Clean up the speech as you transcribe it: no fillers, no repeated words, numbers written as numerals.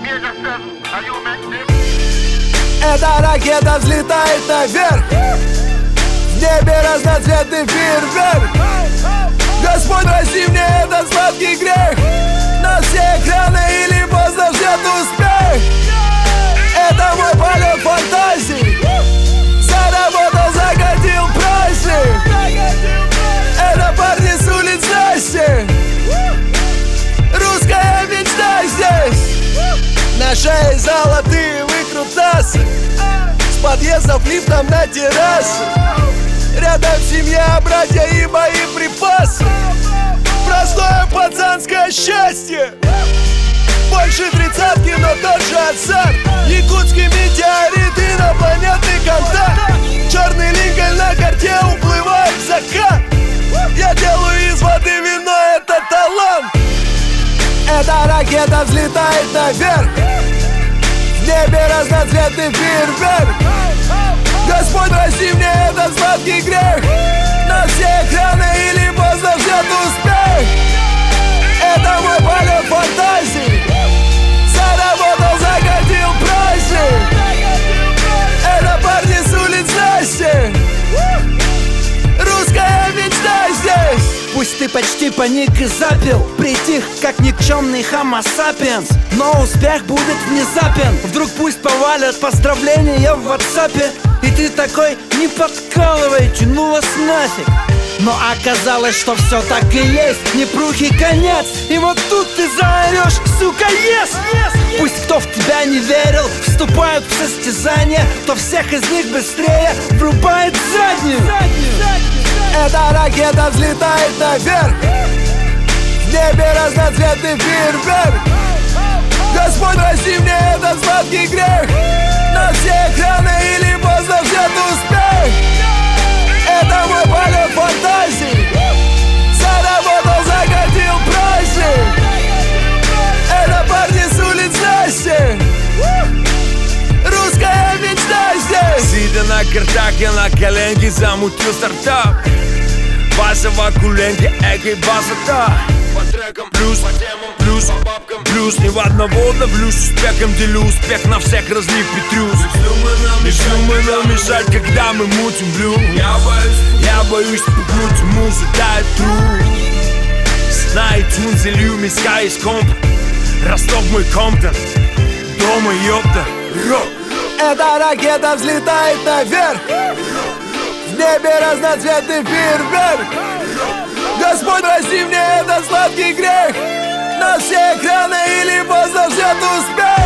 Эта ракета взлетает наверх, в небе разноцветный фейерверк. Господь, прости мне этот сладкий грех, на все экраны или поздно ждет успех. Это мой полет фантазий, заработал, закатил праздник. Это парни с улиц Насти, русская мечта здесь. На шее золотые выкрутасы, с подъездов лифтом на террасе. Рядом семья, братья и мои припасы. Простое пацанское счастье, больше тридцатки, но тот же азарт. Якутский метеорит, инопланетный контакт. Черный Линкольн на карте, уплывает в закат. Я делаю из воды вино, это талант. Эта ракета взлетает наверх, в небе разноцветный фейерверк. Господь, прости мне этот сладкий грех, на все экраны или поздно ждет успех. Это мой полет фантазий, заработал, закатил праздник. Это парни с улиц Насти, русская мечта здесь. Пусть ты почти паник и запил, притих, как никчемный хомо сапиенс, но успех будет внезапен. Вдруг пусть повалят поздравления в ватсапе, и ты такой: не подкалывайте, ну вас нафиг. Но оказалось, что все так и есть, непрухий конец. И вот тут ты заорешь: сука, yes! Пусть кто в тебя не верил, вступают в состязание, то всех из них быстрее врубает заднюю. Эта ракета взлетает наверх, в небе разноцветный фейерверк. Господь, прости мне этот сладкий грех, на все экраны или поздно ждет успех. Это мой полет фантазий, заработал, закатил праздник. Это парни с улиц Насти, русская мечта здесь. Сидя на картаке, на коленке замутил стартап. Баса в окуленке, эко и басата. По трекам плюс, по темам плюс, по бабкам плюс. Ни в одного давлюсь, успехом делю успех на всех, разлив Петрюс. Мы нам мешать, когда мы мутим блю. Я боюсь пугнуть музу, дай тру. Знай тун, залью миска из комп. Ростов мой Комптон, дома ёпта. Эта ракета взлетает наверх, в небе разноцветный фейерверк. Господь, прости мне этот сладкий грех, на все экраны или поздно ждет успех.